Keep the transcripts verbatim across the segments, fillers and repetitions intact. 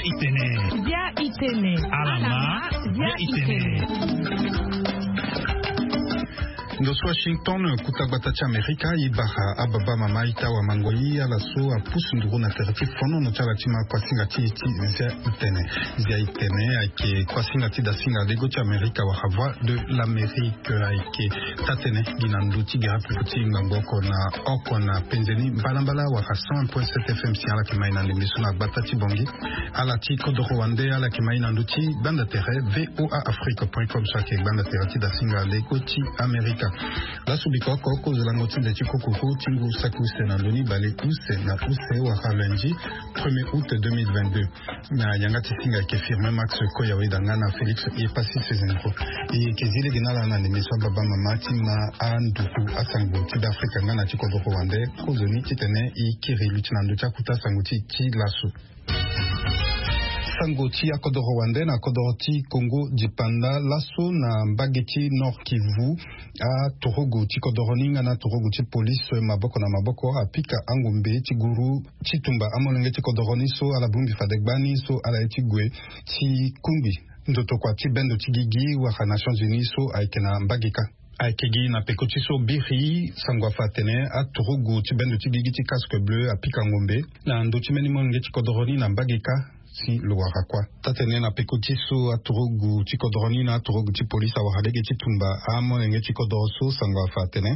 itene. Via itene. Alama. Via itene. Ndosu Washington kutagbata cha Amerika ibaha ababa mama itawa mangoi ala so apusu nduru na terati fono no chala tima kwa singa ti ti zia itene zia itene ake kwa singa ti da singa lego cha Amerika wa havwa de l'Amérique ake tatene ginandu ti gara puti ngamboko na oko na penzeni balambala wa cent point sept F M si ala kimaina ndemisu na gbata ti bongi ala ti kodoro wande ala kimaina nduti banda tere V O A Afrique point com sake banda terati da singa lego ti Amerika. La subiko koko zelangoti de chikoko tingu saku senandoni bale use na use wa lundi premier août deux mille vingt-deux na yangati singa ke firme Max Koyawe dangana Felix e passé sezenro e kezile ginala na nemiswa baba mama tina anduku asango ti d'Afrique ngana chikoko wande kozoni titene e kiri lutinando chakuta sanguti ti lasu Sangoti a Kodoro Wande na Kodoroti Congo Dipanda laso na Mbageti Nord Kivu a Torogo ti Kodoroni na Torogo ti police maboko na maboko apika angombe ti guru chitumba amolenge ti Kodoroni so ala bumbi fadegbani so ala ti gwe ti kumbi ndoto kwa ti bendo ti gigi wa Nations Unies so aikena Mbagika aikegi na pekoti so biri sangwa fatene a Torogo ti bendo ti gigi ti casque bleu apika ngombe na ndoti meni molenge ti Kodoroni na Mbagika si luwaka kwa tatene na pekoti so aturugu chikodoroni na aturugu chi polisi awahadege chitumba amo nenge chikodoroso sangwa fatene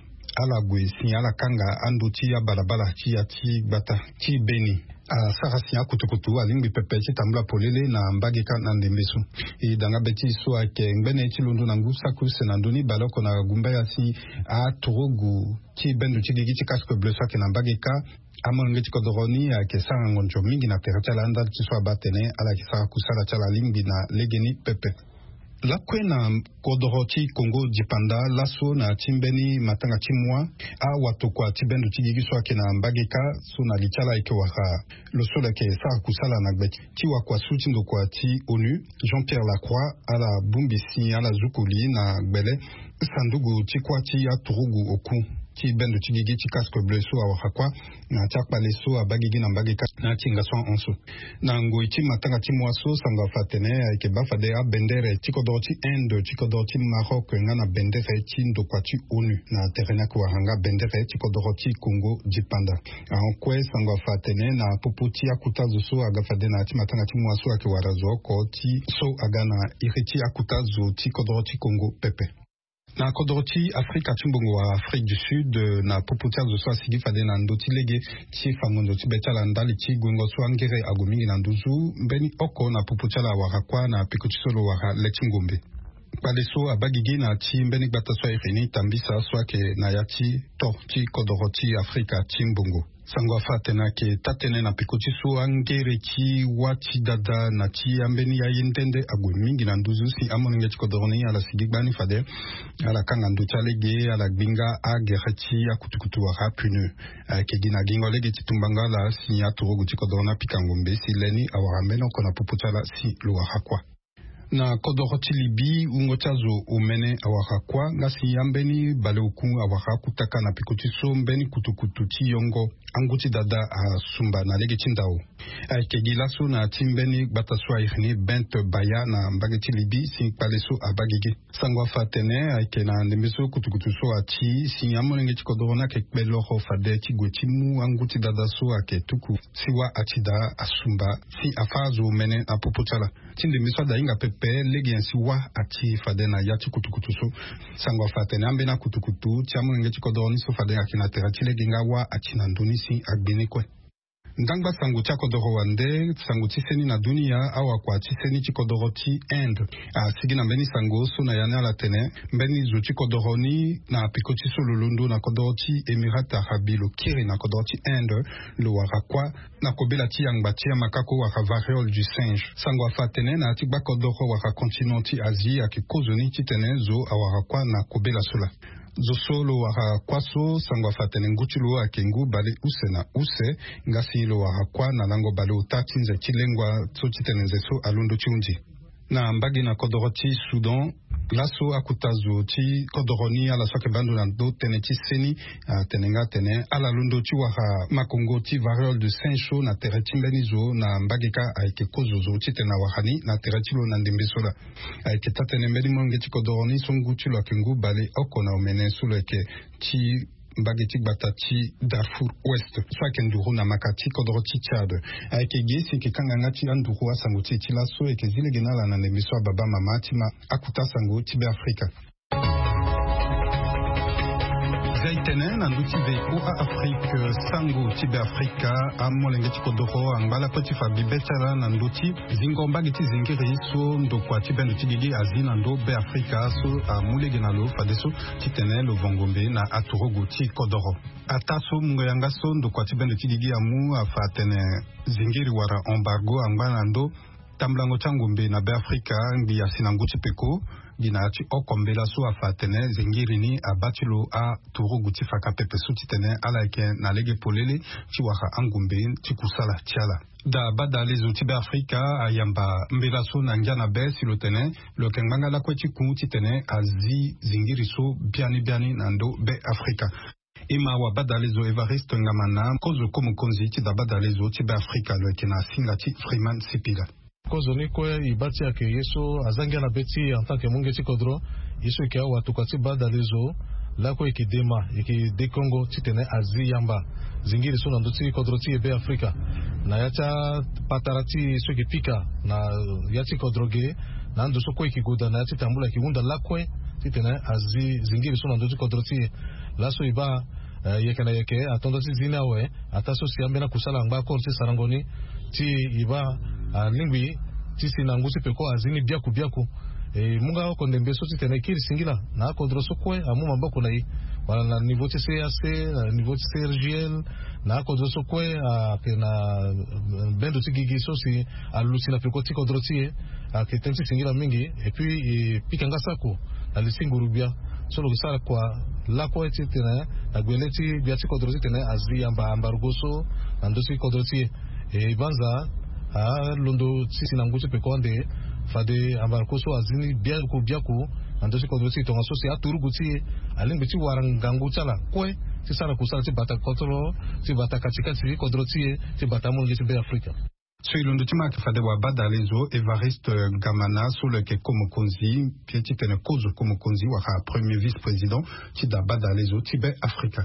ala gwe si ala kanga andu ti ya balabala chi ya ti bata chi beni a sarasi ya kutukutu alingbi pepe chi tambula polele na mbagika na ndembesu i danga beti so ake ngbene chi lundu na ngusa kuse na nduni baloko na gumba ya si aturugu chi bendu chi gigi chi casque bleu so ake na mbagika amolenge ti Kodoroni ake sanga ngonjo mingi na tere chala anda ti so abatene ala ki sanga kusala chala limbi na legeni pepe lakwe na Kodoro ti Congo Dipanda laso na timbeni matanga ti mwa a watu kwa tibendu ti gigi so ake na Mbagika so na lichala eke waka loso leke sanga kusala na gbeti ti wakwa suti ndo kwa ti ONU Jean-Pierre Lacroix ala bumbisi ala zukuli na gbele sandugu ti kwa ti aturugu oku ti bendo ti gigi ti casque bleu so awakwa na chakpale so abagigi na Mbagika na tinga so onso na ngoi ti matanga ti mwaso sanga fatene ake bafade a bendere ti Kodoro ti Inde ti Kodoro ti Maroc ngana bendere ti ndokwa ti ONU na terena kwa hanga bendere ti Kodoro ti Congo Dipanda ankwe sanga fatene na popo ti akutazo so agafade na ti matanga ti mwaso ake warazo ko ti so agana iriti akutazo ti Kodoro ti Congo pepe na Kodoroti Afrika chimbongo wa Afrique du Sud na poputia zo so asigi fade na ndoti lege ti fangondo ti betala ndali ti gwengo so angere agomingi na nduzu mbeni oko na poputia la warakwa na pikoti solo wara leti ngombe pale so abagigi na ti mbeni gbata so ireni tambisa so ake na yati to ti Kodoroti Afrika chimbongo sangwa fatena ke tatene na pikoti so angere ki wati dada na ti ambeni ya yentende agwe mingi na nduzu si amonenge ti Kodoroni ala sigigbani fade ala kanga ndu chalege ala gbinga agere ti akutukutu wa rapune ke gina gingo lege ti tumbanga la si aturugu ti Kodorona pikangombe si leni awara meno kona pupuchala si luwa hakwa na Kodoroti Libi ungochazo umene awakakwa ngasi yambeni bale uku awakakutaka na pikoti so mbeni kutukutu ti yongo anguti dada a sumba na lege chindao ake gilaso na timbeni bataswa irni bent baya na Mbageti Libi si paleso abagigi sangwa fatene ake na ndembeso kutukutu so ati si amolenge ti Kodorona ke kbeloho fade ti gwetimu anguti dada so ake tuku siwa atida asumba si afazo umene na popochala tindembeso da inga pepe pe legi yansi wa ati fade na yati kutukutu so sangwa fatene ambe na kutukutu ti amolenge ti Kodoroni so fade akina tera ti legi nga wa ati na nduni si agbeni kwe ndangba sangu ti Kodoro wande sangu ti seni na dunia awa kwa ti seni ti Kodoro ti Inde a sigi na mbeni sangu so na yana la tene mbeni zo ti Kodoroni na pikoti so lolondo na Kodoro ti Emirat Arabi lo kiri na Kodoro ti Inde lo warakwa na kobela ti yangba ti makako waka variole du singe sangwa fatene na ti gba Kodoro waka continent ti Asie ake kozoni ti tene zo awarakwa na kobela sola zosolo waka kwaso sangwa fatene nguchulu akengu bale use na use ngasi lo waka kwa na lango bale utati nze chilengwa so chitenenze so alundo chunji na mbagi na Kodoroti Sudan laso akutazo ti kodoroni ala soke bandu na do tene ti seni uh, tenenga tene ala lundo ti wara makongo ti variole de Saint-Chaud na tere ti mbeni zo na mbageka ayeke kozozo ti tene wahani na tere ti lo na ndembe so la ayeke tatene mbeni monge ti kodoroni so ngu ti lo ayeke ngu bale oko na omene so lo ayeke ti mbageti gbata ti Darfour Ouest so ayeke nduru na maka ti kodro ti Tchad ayeke ge si yeke kanganga ti anduru asango ti e ti laso ayeke zilege na ala na ndembe so ababa mama ti ma akuta sango ti be Afrika zaitene na ndu ti ve o a Afrique sango ti be Afrika amolenge ti kodoro angbala kue ti fa bibe ti ala na ndu ti zingo mbage ti zingiri so ndokua ti bendo ti gigi azi na ndo be Afrika so amulege na lo fade so ti tene lo vongombe na atorogo ti kodoro ata so mungo yanga so ndokua ti bendo ti gigi amu afa tene zingiri wara embargo angbala na ndo tamblango ti angombe na be Afrika ngi yasi na ngu ti peko gi na ti oko mbela so afa tene zingiri ni abâ ti lo atorogo ti faka pepe so ti tene ala yeke na lege polele ti wara angombe ti kusala ti ala da bada lezo ti be Afrika ayamba mbela so na ngia na be si lo tene lo yeke ngbanga lakue ti ku ti tene azi zingiri so biani biani na ndo be Afrika ima wa bada lezo Evariste Ngamana kozo komo konzi ti da bada lezo ti be Afrika lo yeke na singa ti Freeman Sipila kozo ni kue ibati yake yeso azangia na beti en tant que munge ti kodro yeso yeke awa tuka ti bada lezo lako yeke dema yeke de Congo ti tene azi yamba zingiri so na ndo ti kodro ti e be Afrika na ya ti patara ti so yeke pika na ya ti kodro ge na ndo so kue yeke goda na ya ti tambula yeke hunda lakue ti tene azi zingiri so na ndo ti kodro ti laso e ba uh, yeke na yeke atondo ti zini awe ata so si ambeni akusala ngba akoro ti sarangoni ti e ba uh, lingbi ti si na ngu ti peko azini biaku biaku e munga oko ndembe so ti tene kiri singila na akodro so kue amu maboko na ye wala na niveau ti C A C na niveau ti C R G L na akodro so kue ayeke na bendo ti gigi so si alu si na peko ti kodro ti ye ayeke tënë ti singila mingi et puis e pikanga sako na li si nguru bia so lo sara kwa lakue ti tene na gbele ti bia ti kodro ti tene azi yamba ambarugo so na ndo ti kodro ti ye e banza a londo ti si na ngu ti peko ande fade ambarugo so azini biaku biaku na ndo ti kodro ti tonga so si aturugu ti ye alingbi ti wara ngangu ti ala kue ti sara kusala ti bata kotoro ti bata katikati ti kodro ti ye ti bata amolenge ti be Afrika so ilondo ti ma yeke fade wa bada lezo Evariste Ngamana so lo yeke komo konzi pie ti tene kozo komo konzi wara premier vice président ti da bada lezo ti be Afrika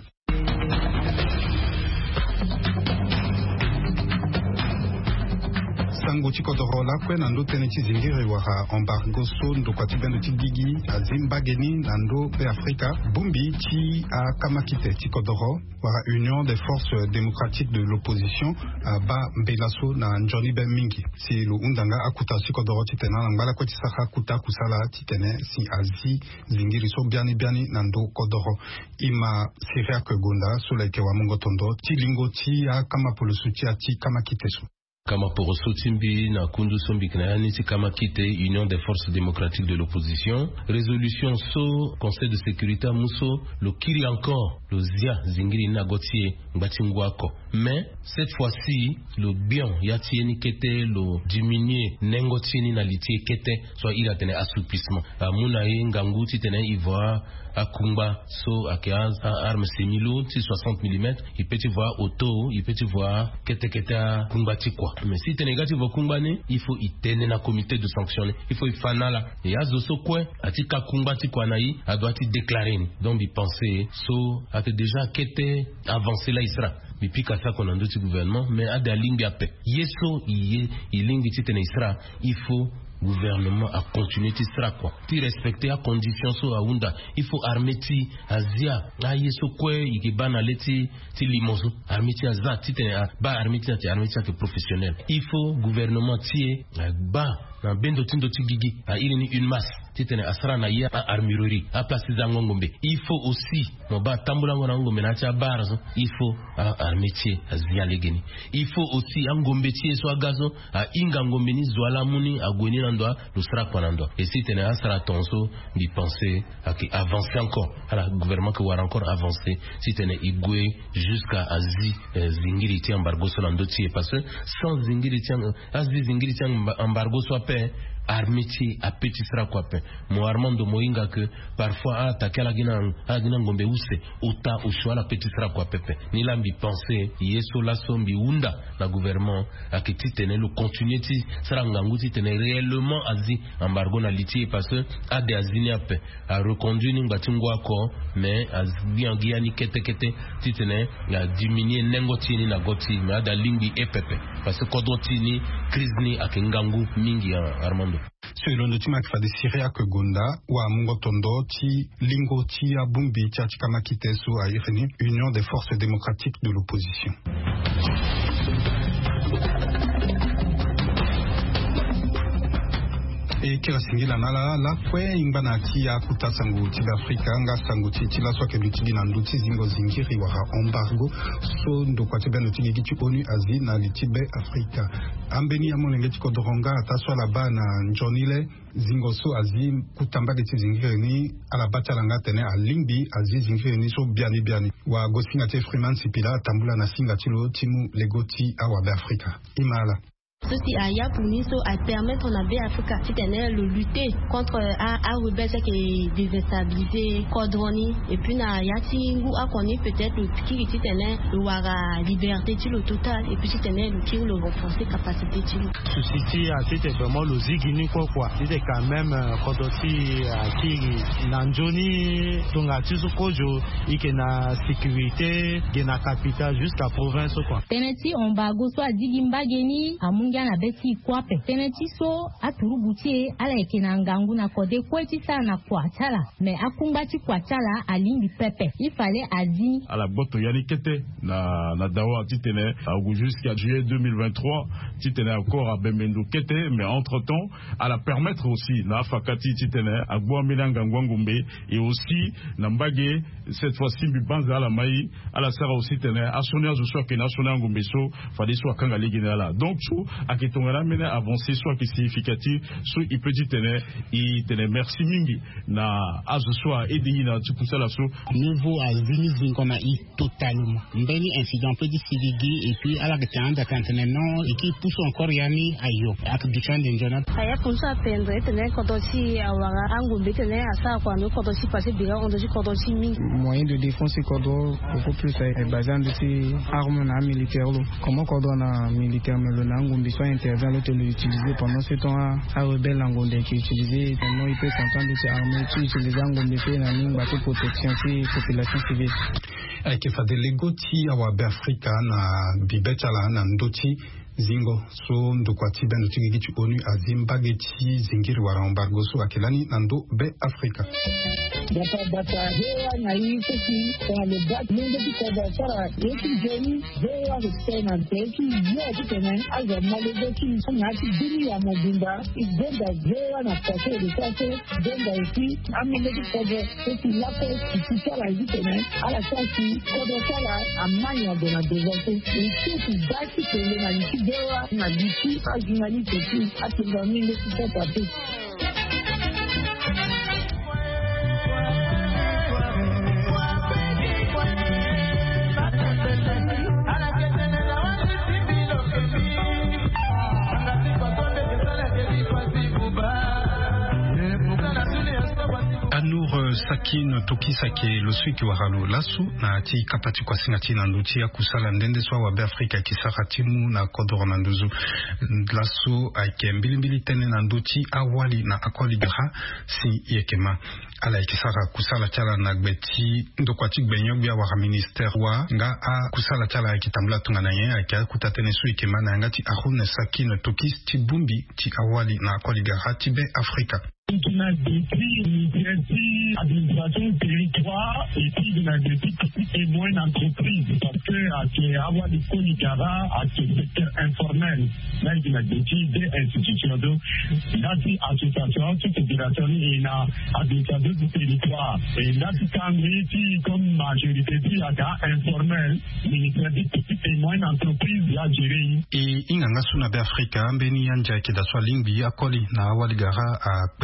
sango ti kodro lakue na ndo tënë ti zingiri wara embargo so ndokua ti bendo ti gigi azi mbageni na ndo be Afrika bungbi ti akama kite ti kodro wara Union des forces démocratiques de l'opposition ba mbela so na nzoni be mingi si lo undanga akuta si kodro ti tene ala ngbala kue ti sara kuta kusala ti tene si azi zingiri so biani biani na ndo kodro ima Siriak Gonda so lo yeke wamongo tondo ti lingo ti akama poloso ti ati kama kite so kama poroso timbi na kundu sombi kinayani ti kama kite Union des forces démocratiques de l'opposition résolution so conseil de sécurité muso lo kiri encore lo zia zingiri na gotie ngati ngwako mais cette fois-ci le bien yati ni kete lo diminuer nengo tini na litie kete so ila tene assouplissement amuna ye ngangu ti tene ivoire akumba so akia arme semilo ti soixante millimètres il peut y voir auto il peut y voir kete kete kumba ti kwa mais si tene gati vo kumba ne il faut itene na comité de sanctionner il faut ifanala et azo so kwe ati ka kumba ti kwa na yi a doit ti déclarer ni donc bi penser so ate déjà kete avancé là isra bi pika sa qu'on a ndoti gouvernement mais a da lingi ape yeso iye ilingi ti tene isra il faut gouvernement a continué ti sera quoi ti respecter a condition so aunda il faut armer ti azia a yeso kwe ikibana leti ti limoso armer ti azia ti tene ba armer ti ti armer ti que professionnel il faut gouvernement ti ba na bendo tindo ti gigi a ili ni une masse ti tene asara na ya armurerie a place za ngombe il faut aussi mo ba tambula ngona ngombe na ti barzo il faut armer ti azia legeni il faut aussi ngombe ti so agazo a inga ngombe ni zwala muni agoni na ndo lo sera kwa ndo et si tene asara tonso bi penser à qui avancer encore ala gouvernement que war encore avancer si tene igwe jusqu'à azi eh, zingiri ti embargo so ndo ti parce que sans zingiri ti azi zingiri ti embargo so pe armeti a petit sera quoi pe mo Armando Moinga que parfois a attaqué la gina a gina ngombe use ota ushwa la petit sera quoi pepe ni lambi penser yeso la sombi unda na gouvernement a que ti tenait le continuer ti sera ngangu ti tenait réellement azi embargo na litier parce que a des azini a pe a reconduire ni ngati ngwa ko mais azbi angia ni kete kete ti tenait la diminuer nengo ti ni na goti mais da lingi e pepe parce que kodoti ni crise ni a ngangu mingi Armando. Selon le tima kifadi Syria que Gonda wa mungo tondo ti lingo ti abumbi ti achikama kitesu a irini Union des forces démocratiques de l'opposition. E kira singila nala la kwe imbana ti ya kuta sangu ti Afrika nga sangu ti ti la so ke lutigi na nduti zingo zingiri wa embargo so ndo kwa tebe nutigi ki ONU azi na litibe Afrika ambeni ya molenge ti kodoronga ta so la ba na njonile zingo so azi kutamba ti zingiri ni ala bacha langa tene a lingbi azi zingiri ni so biani biani wa gosinga ti Freeman Sipila tambula na singa ti lo timu legoti awa be Afrika imala. Ceci a ya pour nous à permettre on avait Africa citoyen le lutter contre a a rebelle qui déstabiliser Codroni et puis na ya tingu a connaît peut-être le qui citoyen le wara liberté tu le total et puis citoyen le qui le renforcer capacité tu ceci a c'était vraiment le zigini quoi quoi c'était quand même Kodoti qui nanjoni donc à tout ce kojo et que na sécurité de na capitale jusqu'à province quoi teneti on bago so azigimba geni amunga na beti kwape teneti so aturubutie ala ekena ngangu na kode kweti sana kwa chala mais akumbati kwa chala alimbi pepe il fallait azi ala boto yani kete na na dawa titene jusqu'à juillet deux mille vingt-trois titene encore à Bemendo kete mais entre-temps à la permettre aussi na fakati titene à Boamela ngangwangumbe et aussi na mbage cette fois-ci bibanza la mai à la sera aussi tene assonia je sois que national ngumbe so fallait soit kanga ligina là donc à qui ton ramène avancé soit qui significatif soit il peut dire tenir il tenir merci mingi na à ce soir et dit na tu pousser la so niveau à venir qu'on a eu totalement mbeni incident peut dire sigigi et puis à la question de cantonnement non et qui pousse encore yani ayo avec du champ d'ingénieur aya pour ça pendre tenir quand aussi awara angumbe tenir à ça quoi nous quand aussi passer bien on doit quand aussi mingi moyen de défense cordo beaucoup plus est basé en dessus armes militaires comment cordon militaire mais le ngumbi soit intervient le l'utiliser pendant ce temps à rebelle ngombe qui utilisé tellement il peut s'entendre de ces armes qui utilisent ngombe fait na ninga pour protection ci population civile ai ke fa de legoti awa be Afrika na bibetala na ndoti zingo so ndokwati bendo tigigi ci ONU azimbageti zingiri wa embargo so akelani nando be Afrika data data hewa na hii sisi kwa le bat mungu kwa sara yeki jeni hewa tena teki yeye tena aza malego na dini ya mobimba igenda hewa na pase de sase denda ici amele kwa sisi lapo kisala hivi tena ala sasi kwa sala amanya de na dezote ici basi kele na ici hewa na diki ajinali teki atendani le kitapate Sakin Tokisake loswiki wa halo lasu na ati kapati kwa singati na nduti ya kusala ndende swa wabe Afrika kisara timu na kodoro na nduzu lasu aike mbili mbili tene na nduti awali na akwali gaha si yekema ala ikisara kusala chala na gbeti ndokwati gbenyobia wa minister wa nga a kusala chala ikitambula tunga na nye aike kutatene su yekema na ngati ahune Sakin Tokis tibumbi ti awali na akwali gaha tibe Afrika qui n'a détruit une administration territoire et puis de la détruit et moins d'entreprise parce que à ce avoir des Konigara à ce secteur informel là il a détruit des institutions donc là c'est association toute fédération et la administration du territoire et là c'est quand même comme majorité puis à cas informel ministère des petites et moyennes entreprises là géré et inganga suna be Afrika mbeni yanja kidaswa lingbi akoli na awali gara a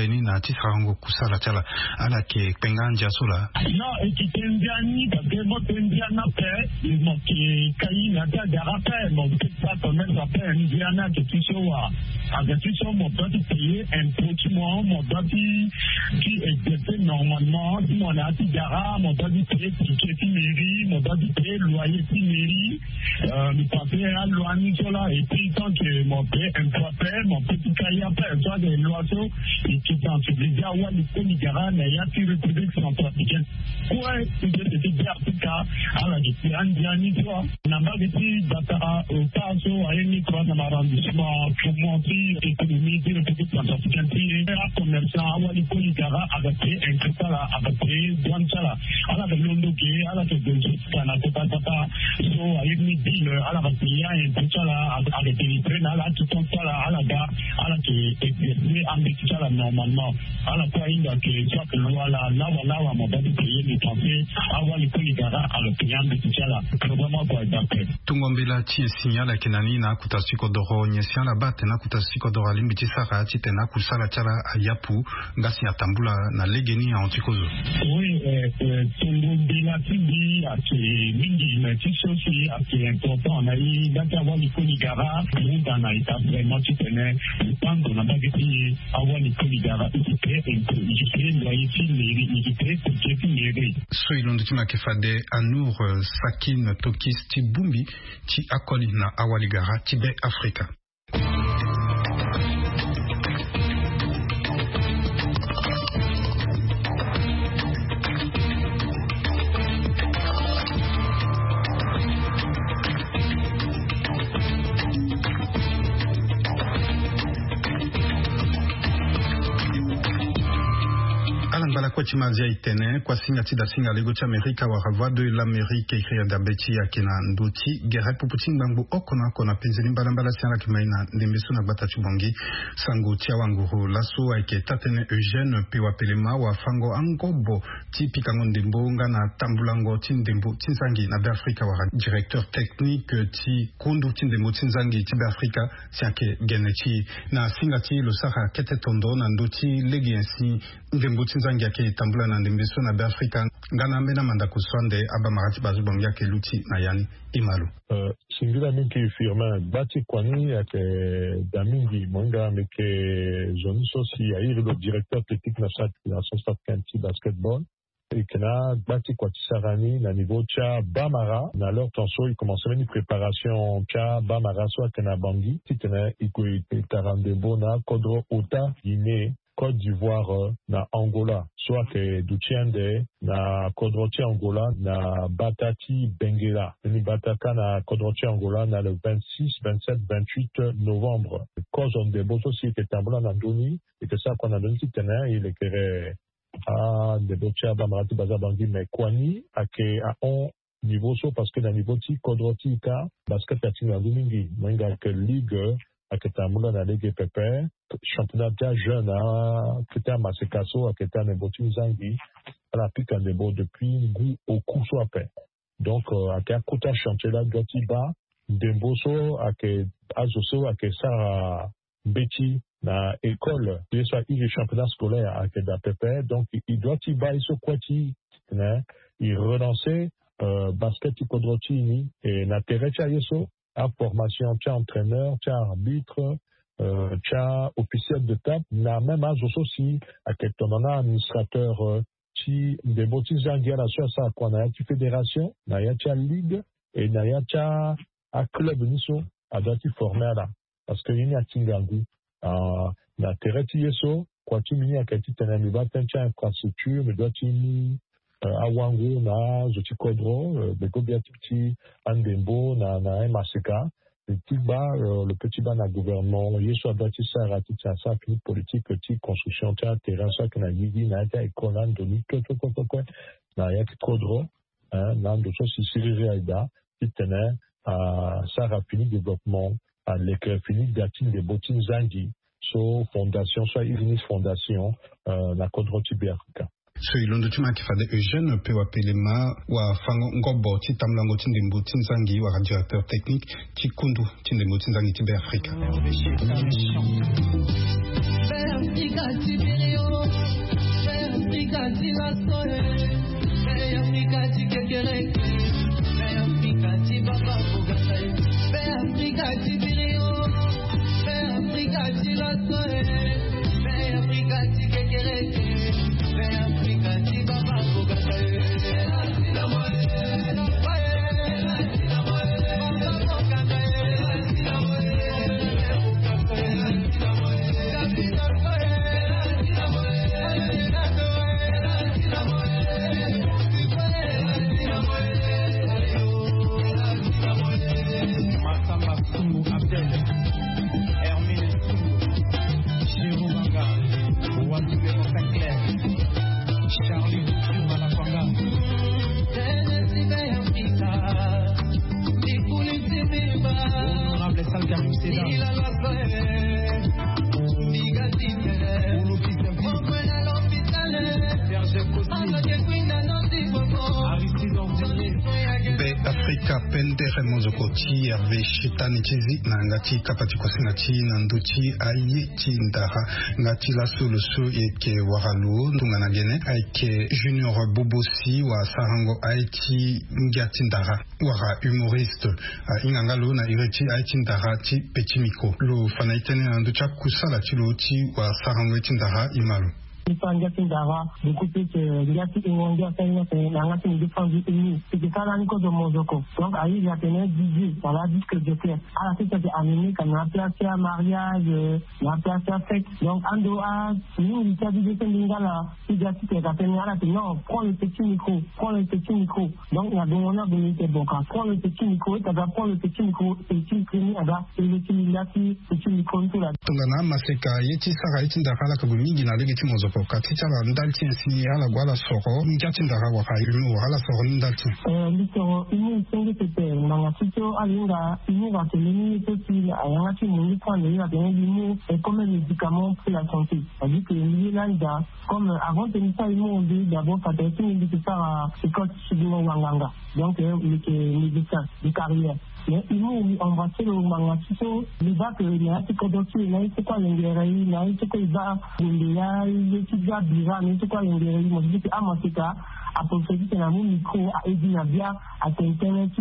geni na tisarango kusala chala ala ke penganja sula non et qui tendiani parce que mo tendiana pe mo ki kai na ta darape mo pas quand même ça fait indiana que tu sois avec tu sois mon doit payer un petit mois mon doit qui était normalement mon a ti dara mon doit payer ticket mairie mon doit payer loyer mairie euh me payer à loyer là et puis tant que mon père un père mon petit cahier après toi des loiseaux et qui t'en tu dis ah ouais le Nigara mais il y a plus république centrafricaine ouais c'est c'était bien Africa à la depuis indiani toi n'a pas été batara au paso à une trois dans l'arrondissement pour monter économie de république centrafricaine et un commerçant à ouais le Nigara avec un critère avec douane ça à la de Londres qui à la de Ghana tata tata so à une deal à la payer un peu ça là avec les trains là tout ça là à la gare à la qui exercer en ça là normalement à la fois il y a que ça que loi là là là on va payer les pensées avoir les Nigara à le payer en ça là vraiment quoi d'après tungombela ti signala kenani na kutasiko doro nyesya la bate na kutasiko doro limbiti sara ti tena kusala chala ayapu ngasi atambula na legeni ya antikozo oui euh tungombela ti bi ati mingi na ti sosi ati important on a eu d'avoir les Nigara on a été vraiment ti tena tant qu'on a pas dit avoir les Nigara qui fait un peu qui fait loyer ti mairie qui fait qui mairie so ilondo ti makefade Anour Sakin Tokis ti bumbi ti akoli na awaligara ti be Afrika. Kwa chimazia itene kwa singa tida singa lego cha Amerika wa rava de l'Amérique écrit d'abeti ya kina ndoti gere puputing bangu okona kona penzeli mbala mbala siana kimaina ndembeso na bata chubongi sango tia wanguru laso aike tatene Eugène pewa pelema wa fango angobo tipi kango ndembo nga na tambulango tindembo tinzangi na be Afrika wa directeur technique ti kundu tindembo tinzangi ti be Afrika siake genechi na singa ti lo sara kete tondo na ndoti legi ensi ndembo tinzangi yake tambula na ndembeso na be Afrika ngana mena manda kuswande aba marati bazu bongi yake luti na yani imalu uh, singula mingi firma bati kwani yake damingi monga meke zoni sosi ya iri le directeur technique na sa na sa kanti basketball et kana bati kwa tisarani na niveau cha Bamara na leur tenso il commençait une préparation cha Bamara soit kana bangi titena iko itarande bona kodro ota Guinée Côte d'Ivoire na Angola, soit que Duchiende na Kodrochi Angola na Batati Benguela. Ni Bataka na Kodrochi Angola na le vingt-six, vingt-sept, vingt-huit novembre. Cause on des beaux aussi qui est en blanc Andoni et que ça qu'on a donné petit tenant, il est que à des beaux chia Bamarati Bazabangui mais Kwani à que à on niveau so parce que dans niveau ti Kodrochi ka basket patine à Domingi, menga que ligue à Ketamula na Ligue P P, championnat bien jeune à Ketam Masekaso, à Ketam Nebotu Zangi, à la pique en débo depuis goût au coup soit paix. Donc, à Kota Chantela Gotiba, Demboso, à Ke Azoso, à Kesa Betty, na école, il soit il est championnat scolaire à Keda P P, donc il doit y bailler ce quati, il relançait, basket Kodrotini, et na Terecha Yeso, à formation, tu as entraîneur, tu as arbitre, euh, tu as officiel de table, na même âge aussi, à quel ton administrateur, tu des boutiques zangia la chose à quoi na tu fédération, na ya tu as ligue, et na ya tu as à club niso, à doit tu former là, parce que il y a tingangu, ah, na tereti yeso, quoi tu mini à quel tu t'en as mis bâton, tu as infrastructure, mais doit tu awango na zoti kodro beko biatiti andembo na na maseka le petit bas le petit bas na gouvernement yeso abati sa rati ça ça politique petit construction terrain ça que na yidi na ta école ndoni to to to to na ya kodro hein na ndo so si siri aida kitene à ça rapide développement à l'école fini datine des bottines zangi so fondation soit Ignis fondation na kodro tibiafrika. So ilondo chuma kifade Eugène pewa pelema wa fango ngobo ti tamlango tindembo tinzangi wa directeur technique ti kundu tindembo tinzangi ti be Afrika. Pendere Mozokoti Hervé Chitani Chizi na ngati kapati kwasingati na nduchi aye chindara ngati la solusu yeke waralu ndungana gene aike Junior Bobosi wa Sarango aiki ngati ndara wara humoriste ingangalo na ireti aiki ndara ti pechimiko lo fanaitene na nducha kusala chilo ti wa Sarango chindara imalu ngati ndara beaucoup plus ngati ingongia sana na ngati ndifanzi ini tikala niko do mozoko donc ayi ya tene dix dans la disque de clair à la fête de animé comme la place à mariage la place à fête donc en dehors nous il s'agit de lingala ngati te ka tene ala non prends le petit micro prends le petit micro donc la donna bonité boka prends le petit micro tu vas prendre le petit micro et tu finis ada le petit ngati petit micro tout là tongana maseka yeti sara yeti ndakala ka bumingi na legi mozoko katika la ndalti nsi ala gwala soro ngati ndaka waka yumu ala soro ndalti eh litoro ini sengi tete manga tito alinga ini va teleni toti ayanga ti mungi prendre il a bien yumu et comme médicament pour la santé c'est-à-dire que il là là comme avant de ça il m'ont dit d'abord ça était une de ça école chibino wanganga donc le médecin de carrière mais il m'a embrassé le manga tito il va que il a été condamné il a été quoi l'engrais il a été quoi il va il a été déjà bizarre mais c'est quoi l'engrais moi je dis à moi c'est ça à profiter de la micro à aider na bien à internet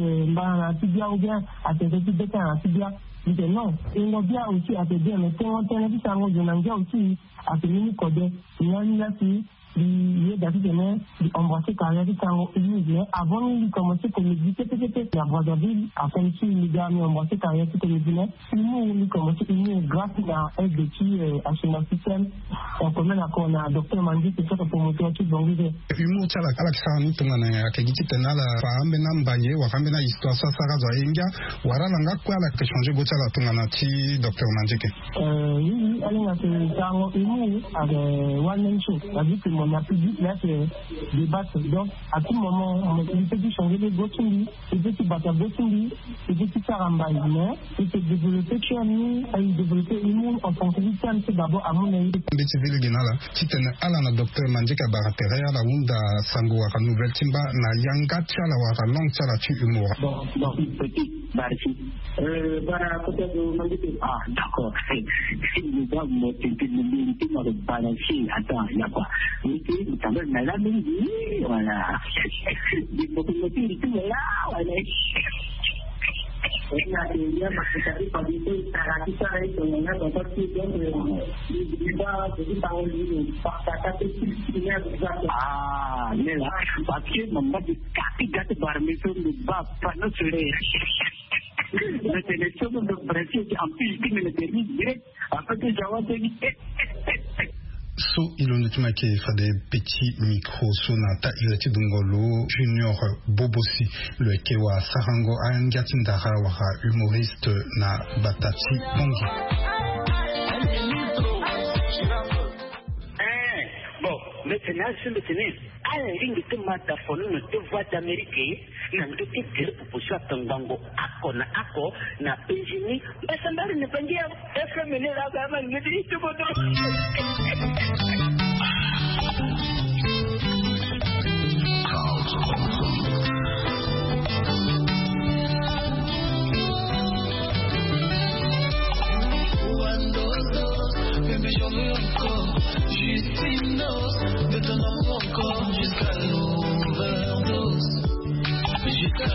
mbana tibia ou bien à internet bêta na tibia mais non il y a bien aussi à te dire mais quand internet ça on demande aussi à te mini code il y a une là qui il est d'ailleurs embrasser carrière qui sont utilisés avant de commencer comme méditer peut-être la Brazzaville afin que les gars nous embrasser carrière qui les dîner nous nous commencer une grâce à un de qui à chez notre système en commun à qu'on a docteur Mandi c'est ça pour montrer tout donc il umu chala Alexa nous tongana akigiti tenala faambe na mbanye wakambe na histoire ça ça razo inga wara langa kwa la que changer go chala tongana ti docteur Mandi ke euh oui allez na c'est ça umu avec one man show c'est on a pu dire là c'est débattre donc à tout moment on peut changer les Gotumbi et petit bata Gotumbi et petit Saramba mais et se développer Chani et développer l'immun en fonction du terme c'est d'abord à mon avis petit ville ginala titene ala na docteur Mandika Baratere ala unda sango wa nouvelle timba na yanga chala wa long chala tu humour bon bon petit barci euh bara côté de Mandika ah d'accord si nous doit me tenter de me de balancer attends il y a quoi itu tambah dalam ini wala di mobil-mobil itu wala wala ini artinya maksudnya pada itu cara kita itu mengenai dokter itu juga jadi tahun ini fakta itu punya ah ini lah pasti membuat kaki jatuh barang itu bapak nu sudah Retention untuk berhasil diambil di militer ini apa tu jawabnya So ilonituma ke fade petit micro sonata ireti dungolo Junior Bobosi le kewa Sarango angati ndara wa humoriste na Batati Pongi. Eh bon maintenant c'est maintenant à la ligne de mataphone de voix d'Amérique na nduti dire proposition tangango ako na ako na penjini basa ndari ne pangia efe menera kama ngidi tu bodo cuando dos que me llovió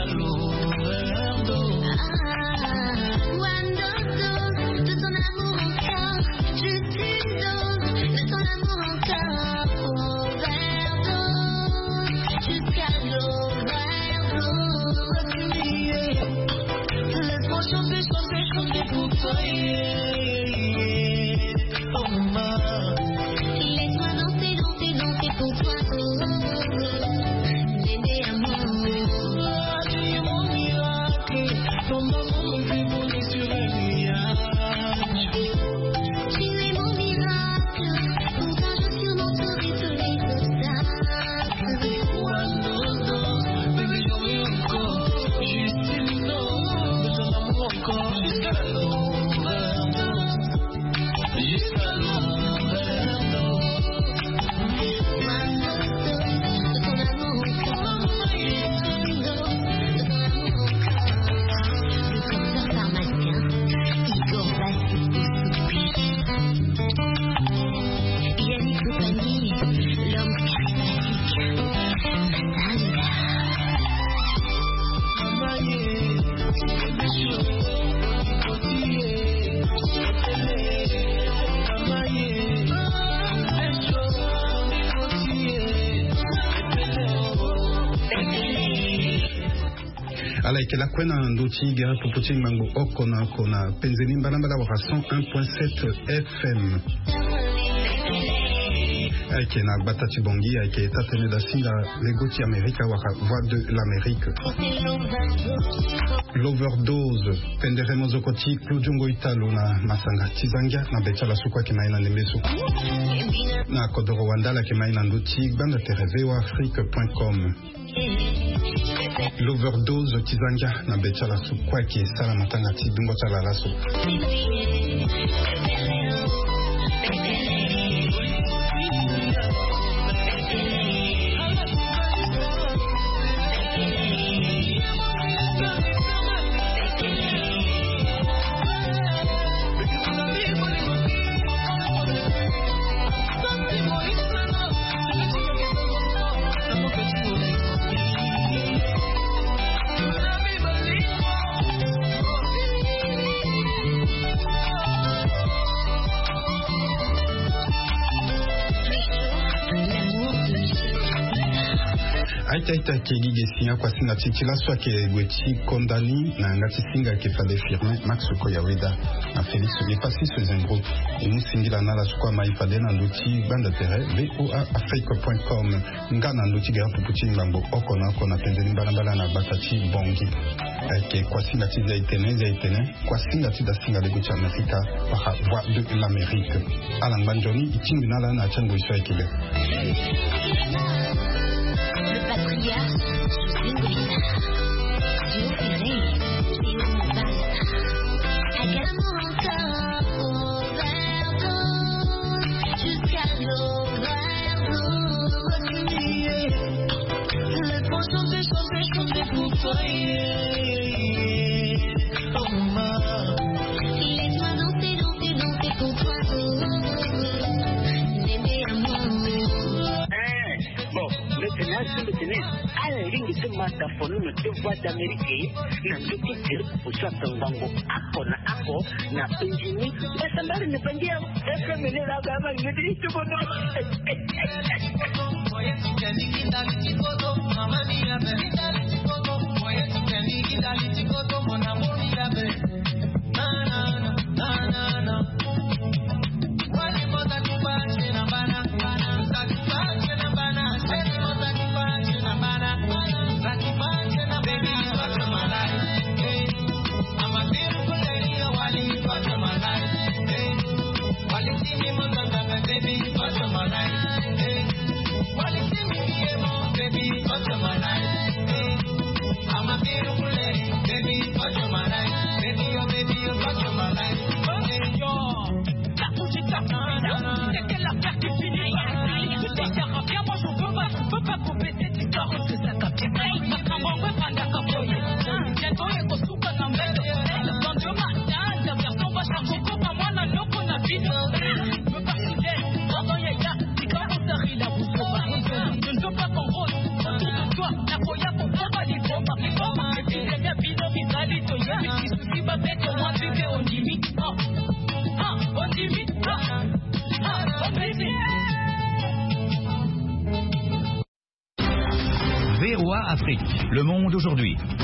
Alaikela kwena nduchi gara pupuchi mango okona kona penzeni mbalambala waka cent un point sept F M. Aike na batati bongi aike etatene da singa legoti Amerika waka voix de l'Amérique. L'overdose pendere mozokoti klujungo italo na masanga tizanga na betala sukwa kimaina nembeso. Na kodoro wandala kimaina nduchi banda tereve wa afrique point com. L'overdose tizanga na betala sukwa ki sala matanga tidungo tala laso. Aita ita kegi gesinga kwa singa titila swa ke gweti kondani na ngati singa ke fade firme Max Koyaweda na Félix Lepasi Sezengro umu singila na la sukwa maifade na nduti banda tere v o a afrique point com nga na nduti gara puputi ngambo okona kona penzeni mbalambala na batati bongi ke kwa singa tiza itene za itene kwa singa tiza singa de gucha Amerika waka voix de l'Amérique Alan Banjoni itingi nala na chango iswa ekele patriarche sous une guitare. Dieu ferré et on balsa. Agarre-moi encore overdose jusqu'à l'overdose. Laisse-moi chanter, chanter, chanter pour toi. Oh maman. Laisse-moi danser, danser, danser pour toi. Bébé amour. Bon, maintenant, je me tenais à la ligne de Matafono, le devoir d'Amérique, n'a pas été pour ça, Tango, Akona, Ako, n'a pas ingénié, mais ça m'a ne pas dire, est-ce que mener la gamme, il me dit tout bon. Baby, V O A Afrique, le monde aujourd'hui.